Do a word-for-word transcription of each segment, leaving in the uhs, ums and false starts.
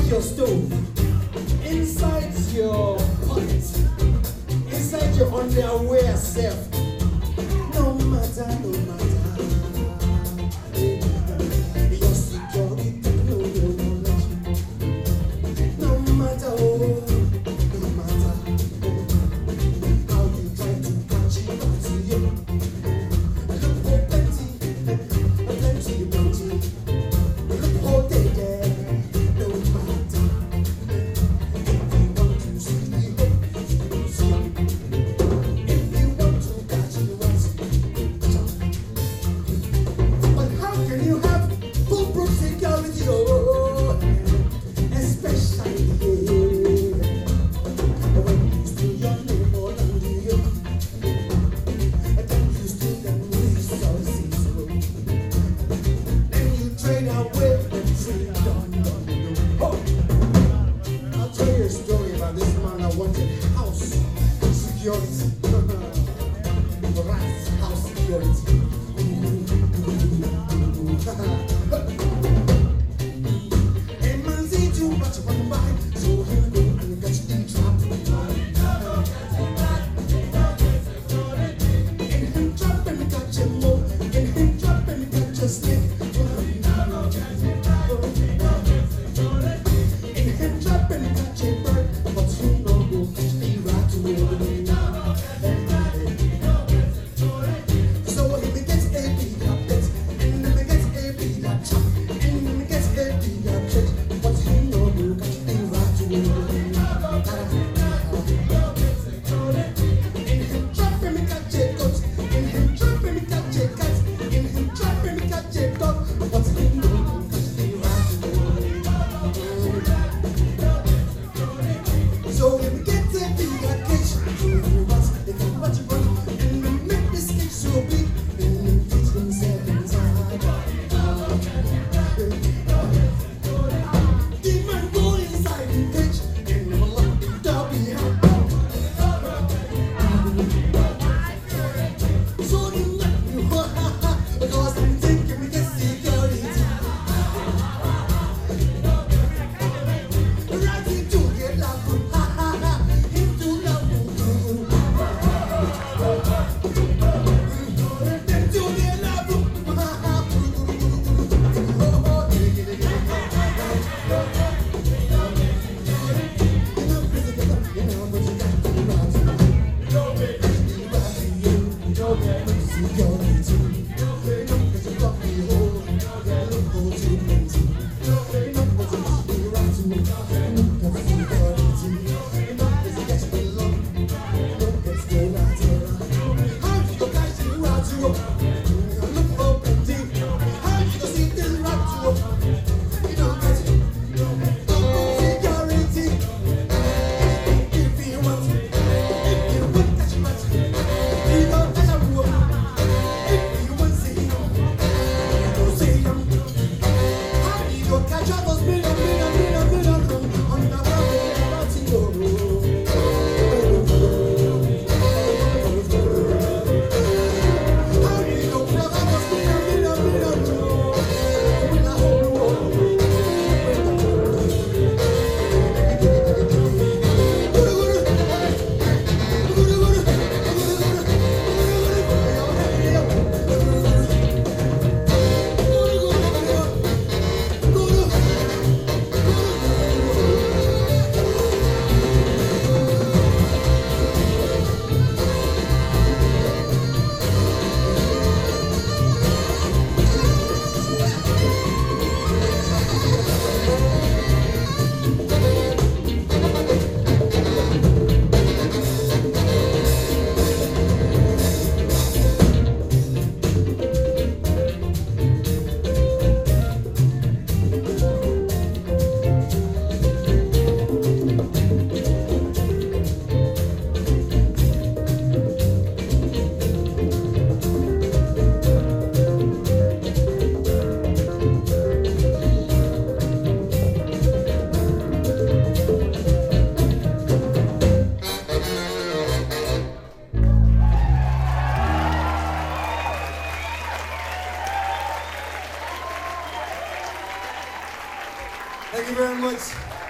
your stove, inside your pocket, inside your underwear self. No matter, no matter. Your security, no, no, no, let you. No matter, oh, no matter. How you try to catch it back to you. Look for plenty, plenty, plenty. Look for day there, no matter. If you want to see the hope, you see. If you want to catch it, but how can you have foolproof security? Oh, especially when you steal your neighbor and you, and then you steal them resources, then you trade away and trade on. Oh, I'll tell you a story about this man that wanted house security. Rats house security. A man see too much of one buy, so he'll go and catch the trap. In him trap and catch him more, in him trap and catch a snake. In him trap and catch a bird, but he no go catch the rat. So he gets a bigger pet, and then he gets a bigger trap, and then he gets a bigger cage, but he no go catch the rat. In him trap and catch a goat, in him trap and catch a cat, in him trap and catch a dog, but he no go catch the rat. So he gets a bigger cage, so he rats, they can watch it run, and then make this cage so big, and then teach himself inside. The man go inside the cage, and never lock the door behind. So you let me go, because I'm thinking we get security. Right into get love, into love, into get love. Thank you very much.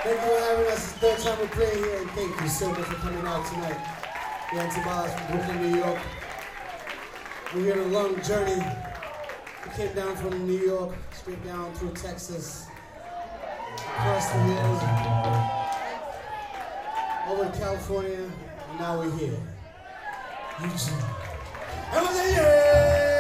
Thank you for having us. It's the third time we're playing here, and thank you so much for coming out tonight. We're Tobias from Brooklyn, New York. We're on a long journey. We came down from New York, straight down through Texas, across the hills, over to California, and now we're here. Eugene. Everybody, yeah!